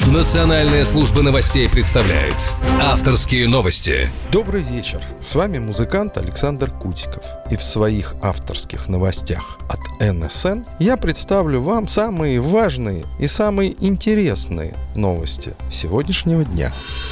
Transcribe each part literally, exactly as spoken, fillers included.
Национальная служба новостей представляет авторские новости. Добрый вечер. С вами музыкант Александр Кутиков. И в своих авторских новостях от эн эс эн я представлю вам самые важные и самые интересные новости сегодняшнего дня.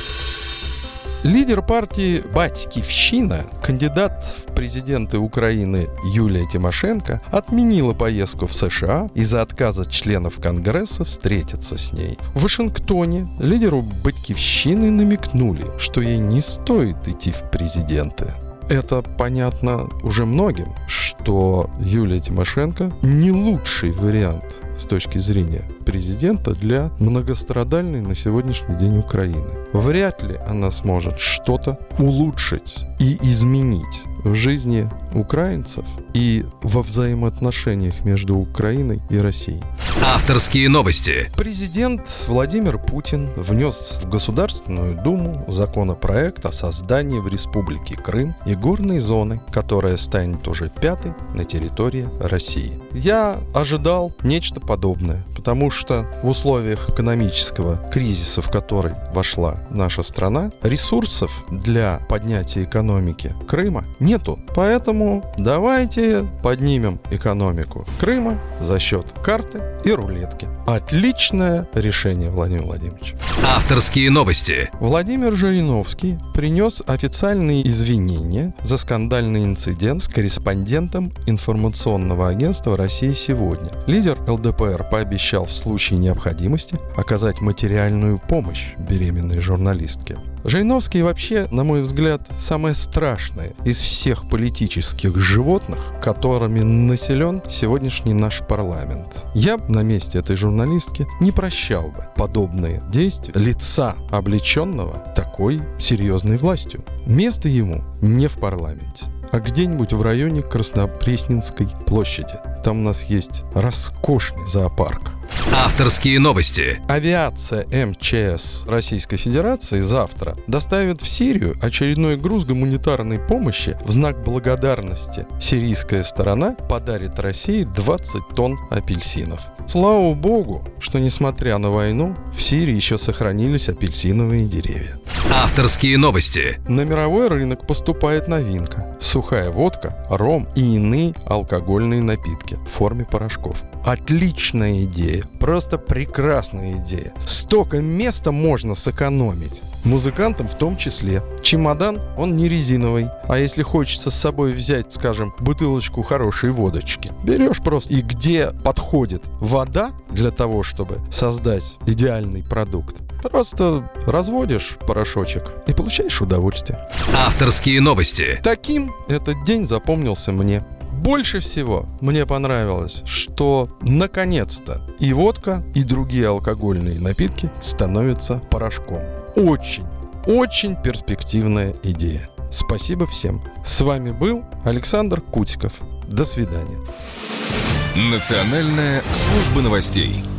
Лидер партии «Батькивщина», кандидат в президенты Украины Юлия Тимошенко, отменила поездку в США из-за отказа членов Конгресса встретиться с ней. В Вашингтоне лидеру «Батькивщины» намекнули, что ей не стоит идти в президенты. Это понятно уже многим, что Юлия Тимошенко не лучший вариант с точки зрения президента для многострадальной на сегодняшний день Украины. Вряд ли она сможет что-то улучшить и изменить в жизни украинцев и во взаимоотношениях между Украиной и Россией. Авторские новости. Президент Владимир Путин внес в Государственную Думу законопроект о создании в Республике Крым игорной зоны, которая станет уже пятой на территории России. Я ожидал нечто подобное, потому что в условиях экономического кризиса, в который вошла наша страна, ресурсов для поднятия экономики Крыма нету. Поэтому давайте поднимем экономику Крыма за счет карты и рулетки. Отличное решение, Владимир Владимирович. Авторские новости. Владимир Жириновский принес официальные извинения за скандальный инцидент с корреспондентом информационного агентства «Россия сегодня». Лидер эл дэ пэ эр пообещал в случае необходимости оказать материальную помощь беременной журналистке. Жириновский вообще, на мой взгляд, самое страшное из всех политических животных, которыми населен сегодняшний наш парламент. Я на месте этой журналистки не прощал бы подобные действия лица, облеченного такой серьезной властью. Место ему не в парламенте, а где-нибудь в районе Краснопресненской площади. Там у нас есть роскошный зоопарк. Авторские новости. Авиация эм че эс Российской Федерации завтра доставит в Сирию очередной груз гуманитарной помощи. В знак благодарности сирийская сторона подарит России двадцать тонн апельсинов. Слава богу, что несмотря на войну, в Сирии еще сохранились апельсиновые деревья. Авторские новости. На мировой рынок поступает новинка. Сухая водка, ром и иные алкогольные напитки в форме порошков. Отличная идея, просто прекрасная идея. Столько места можно сэкономить. Музыкантам в том числе. Чемодан, он не резиновый. А если хочется с собой взять, скажем, бутылочку хорошей водочки, берешь просто. И где подходит вода для того, чтобы создать идеальный продукт, просто разводишь порошочек и получаешь удовольствие. Авторские новости. Таким этот день запомнился мне. Больше всего мне понравилось, что наконец-то и водка, и другие алкогольные напитки становятся порошком. Очень, очень перспективная идея. Спасибо всем. С вами был Александр Кутиков. До свидания. Национальная служба новостей.